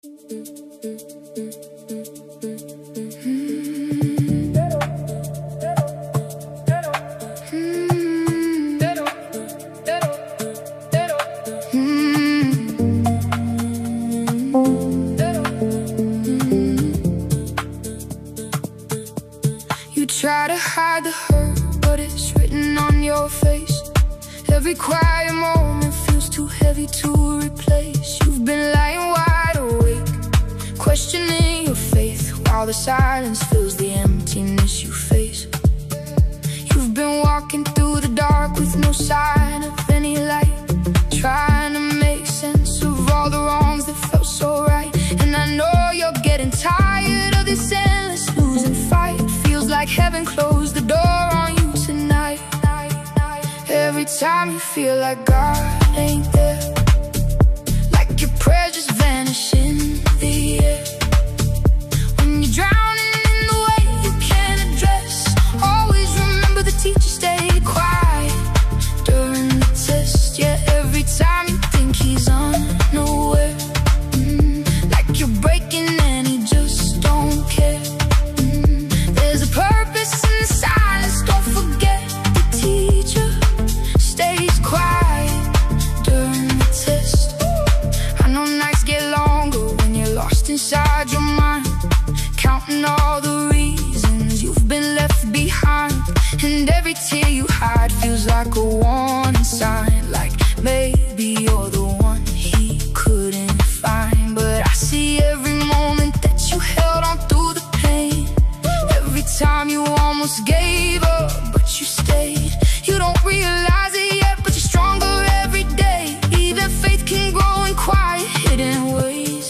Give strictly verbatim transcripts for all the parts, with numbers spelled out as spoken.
You try to hide the hurt, but it's written on your face. Every quiet moment feels too heavy to replace. You've been lying wide awake, questioning your faith, while the silence fills the emptiness you face. You've been walking through the dark with no sign of any light, trying to make sense of all the wrongs that felt so right. And I know you're getting tired of this endless losing fight. Feels like heaven closed the door on you tonight. Every time you feel like God ain't there, like your prayers just vanish in the air. When you're drowning in the way you can't address, always remember the teacher stayed quiet during the test. Yeah, every time you think he's unaware, mm, like you're breaking and he just don't care. mm, There's a purpose in the silence, don't forget the teacher stays quiet during the test. I know nights get longer when you're lost inside your mind, counting all the reasons you've been left behind. And every tear you hide feels like a warning sign, like maybe you're the one he couldn't find. But I see every moment that you held on through the pain, every time you almost gave up, but you stayed. You don't realize it yet, but you're stronger every day. Even faith can grow in quiet, hidden ways.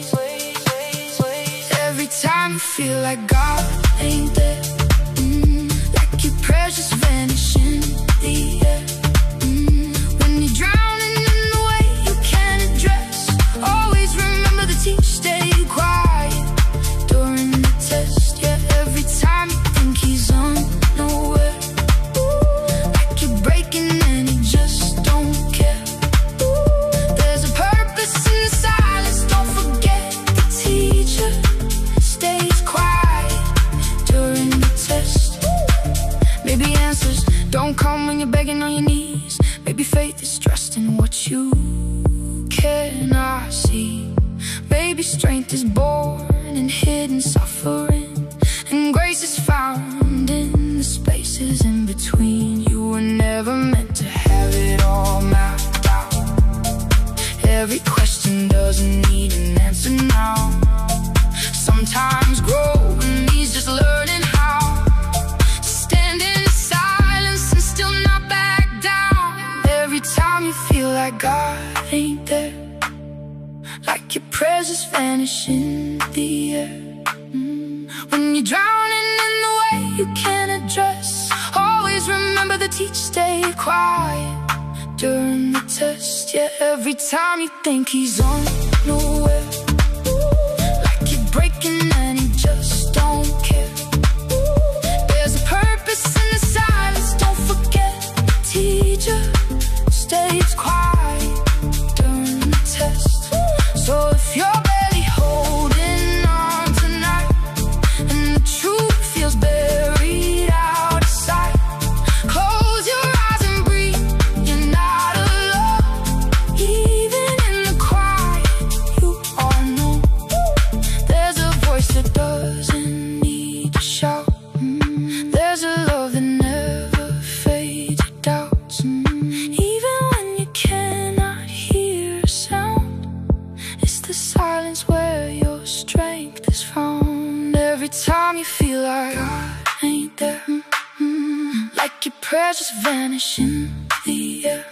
Every time you feel like God ain't there, mm, like your prayers just vanish in the air. mm, When you're drowning in the way you can't address, always remember the teacher stayed quiet during the test. Yeah, every time you think he's unaware, like you're breaking and he just don't care. There's a purpose in the silence, don't forget the teacher stays quiet during the test. Maybe answers don't come when you're begging on your knees. Maybe faith is trusting what you cannot see. Maybe strength is born in hidden suffering, and grace is found in the spaces in between. You were never meant to have it all mapped out. Every question doesn't need an answer now. Sometimes growing means just learning how to stand in silence and still not back down. Every time you feel like God ain't there, like your prayers just vanish in the air. mm. When you're drowning in the way you can't address, always remember the teacher stayed quiet during the test. Yeah, every time you think he's unaware, like you're breaking and he just don't care. There's a purpose in the silence, don't forget the teacher stays quiet during the test. So if you're barely holding on tonight, and the truth feels buried out of sight, close your eyes and breathe, you're not alone. Even in the quiet, you are known. There's a voice that doesn't need to shout. mm. There's a love that never fades your doubts. mm. Even when you cannot hear a sound, it's the silence where your strength is found. Every time you feel like God ain't there, mm, mm, like your prayers just vanish in the air.